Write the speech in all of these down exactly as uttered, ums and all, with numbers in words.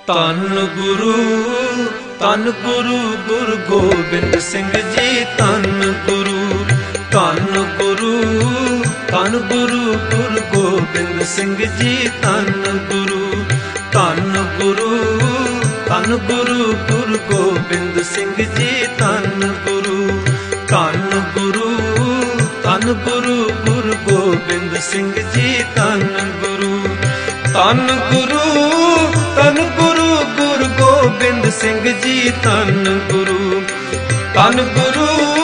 ਧੰਨ ਗੁਰੂ ਧੰਨ ਗੁਰੂ ਗੁਰੂ ਗੋਬਿੰਦ ਸਿੰਘ ਜੀ ਧੰਨ ਗੁਰੂ ਧੰਨ ਗੁਰੂ ਧੰਨ ਗੁਰੂ ਗੁਰੂ ਗੋਬਿੰਦ ਸਿੰਘ ਜੀ ਧੰਨ ਗੁਰੂ ਧੰਨ ਗੁਰੂ ਧੰਨ ਗੁਰੂ ਗੁਰੂ ਗੋਬਿੰਦ ਸਿੰਘ ਜੀ ਧੰਨ ਗੁਰੂ ਧੰਨ ਗੁਰੂ ਧੰਨ ਗੁਰੂ ਗੁਰੂ ਗੋਬਿੰਦ ਸਿੰਘ ਜੀ ਧੰਨ ਗੁਰੂ ਧੰਨ ਗੁਰੂ ਧੰਨ ਗੁਰੂ ਗੁਰੂ ਗੋਬਿੰਦ ਸਿੰਘ ਜੀ ਧੰਨ ਗੁਰੂ ਧੰਨ ਗੁਰੂ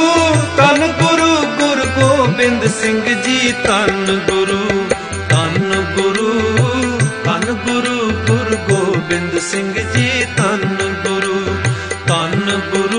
ਧੰਨ ਗੁਰੂ ਗੁਰੂ ਗੋਬਿੰਦ ਸਿੰਘ ਜੀ ਧੰਨ ਗੁਰੂ ਧੰਨ ਗੁਰੂ ਧੰਨ ਗੁਰੂ ਗੁਰੂ ਗੋਬਿੰਦ ਸਿੰਘ ਜੀ ਧੰਨ ਗੁਰੂ ਧੰਨ ਗੁਰੂ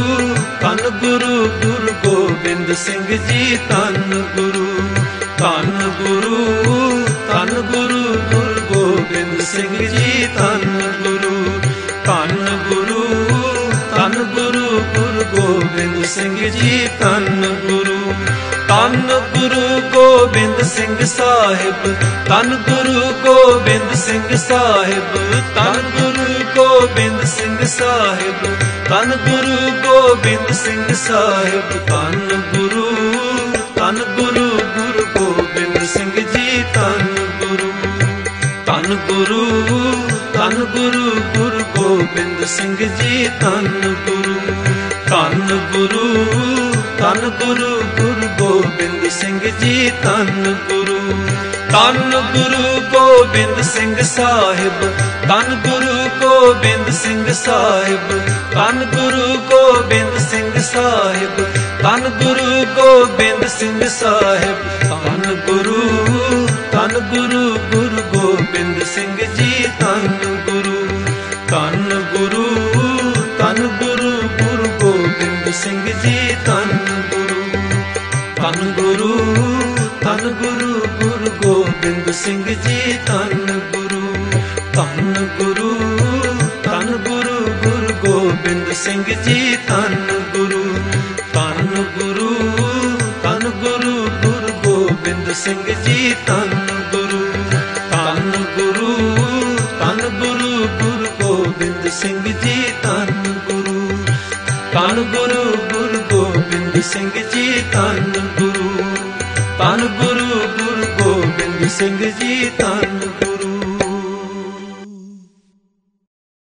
ਧੰਨ ਗੁਰੂ ਗੁਰੂ ਗੋਬਿੰਦ ਸਿੰਘ ਜੀ ਧੰਨ ਗੁਰੂ ਧੰਨ ਗੁਰੂ ਧੰਨ ਗੁਰੂ ਗੁਰੂ ਗੋਬਿੰਦ ਸਿੰਘ ਜੀ ਧੰਨ ਗੁਰੂ ਧੰਨ ਗੁਰੂ ਧੰਨ ਗੁਰੂ ਗੁਰੂ ਗੋਬਿੰਦ ਸਿੰਘ ਜੀ ਧੰਨ ਗੁਰੂ ਧੰਨ ਗੁਰੂ ਗੋਬਿੰਦ ਸਿੰਘ ਸਾਹਿਬ ਧੰਨ ਗੁਰੂ ਗੋਬਿੰਦ ਸਿੰਘ ਸਾਹਿਬ ਧੰਨ ਗੁਰੂ ਗੋਬਿੰਦ ਸਿੰਘ ਸਾਹਿਬ ਧੰਨ ਗੁਰੂ ਗੋਬਿੰਦ ਸਿੰਘ ਸਾਹਿਬ ਧੰਨ ਗੁਰੂ ਧੰਨ ਗੁਰੂ ਗੁਰੂ ਗੋਬਿੰਦ ਸਿੰਘ ਜੀ ਧੰਨ ਗੁਰੂ ਧੰਨ ਗੁਰੂ ਧੰਨ ਗੁਰੂ ਗੁਰੂ ਗੋਬਿੰਦ ਸਿੰਘ ਜੀ ਧੰਨ ਗੁਰੂ ਧੰਨ ਗੁਰੂ ਧੰਨ ਗੁਰੂ ਗੁਰੂ ਗੋਬਿੰਦ ਸਿੰਘ ਜੀ ਧੰਨ ਗੁਰੂ ਧੰਨ ਗੁਰੂ ਗੋਬਿੰਦ ਸਿੰਘ ਸਾਹਿਬ ਧੰਨ ਗੁਰੂ ਗੋਬਿੰਦ ਸਿੰਘ ਸਾਹਿਬ ਧੰਨ ਗੁਰੂ ਗੋਬਿੰਦ ਸਿੰਘ ਸਾਹਿਬ ਧੰਨ ਗੁਰੂ ਗੋਬਿੰਦ ਸਿੰਘ ਸਾਹਿਬ ਧੰਨ ਗੁਰੂ ਧੰਨ ਗੁਰੂ ਗੁਰੂ ਗੋਬਿੰਦ ਸਿੰਘ ਜੀ ਧੰਨ ਗੁਰੂ ਧੰਨ ਗੁਰੂ ਧੰਨ ਗੁਰੂ ਗੁਰੂ ਗੋਬਿੰਦ ਸਿੰਘ ਜੀ ਧੰਨ ਗੁਰੂ ਧੰਨ ਗੁਰੂ ਧੰਨ ਗੁਰੂ ਗੁਰੂ ਗੋਬਿੰਦ ਸਿੰਘ ਜੀ ਧੰਨ ਗੁਰੂ ਧੰਨ ਗੁਰੂ ਧੰਨ ਗੁਰੂ ਗੁਰੂ ਗੋਬਿੰਦ ਸਿੰਘ ਜੀ ਧੰਨ ਗੁਰੂ ਧੰਨ ਗੁਰੂ ਧੰਨ ਗੁਰੂ ਗੁਰੂ ਗੋਬਿੰਦ ਸਿੰਘ ਜੀ ਧੰਨ ਗੁਰੂ ਧੰਨ ਗੁਰੂ ਧੰਨ ਗੁਰੂ ਗੁਰੂ ਗੋਬਿੰਦ ਸਿੰਘ ਜੀ ਧੰਨ ਗੁਰੂ ਧੰਨ ਗੁਰੂ ਗੁਰੂ ਗੋਬਿੰਦ ਸਿੰਘ ਜੀ ਧੰਨ ਗੁਰੂ ਧੰਨ ਗੁਰੂ ਗੁਰੂ ਗੋਬਿੰਦ ਸਿੰਘ ਜੀ ਧੰਨ ਗੁਰੂ